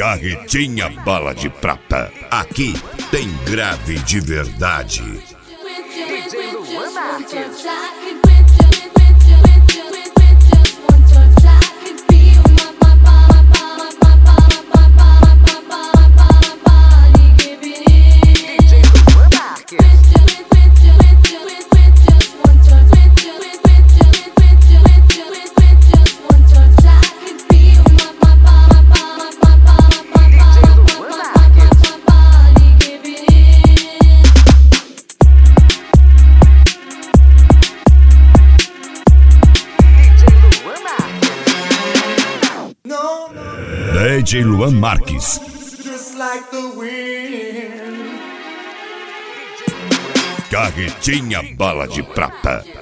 Carretinha Bala de Prata. Aqui tem grave de verdade. DJ Luan Marques. DJ Luan Marques. Just like the wind. Carretinha Bala de Prata.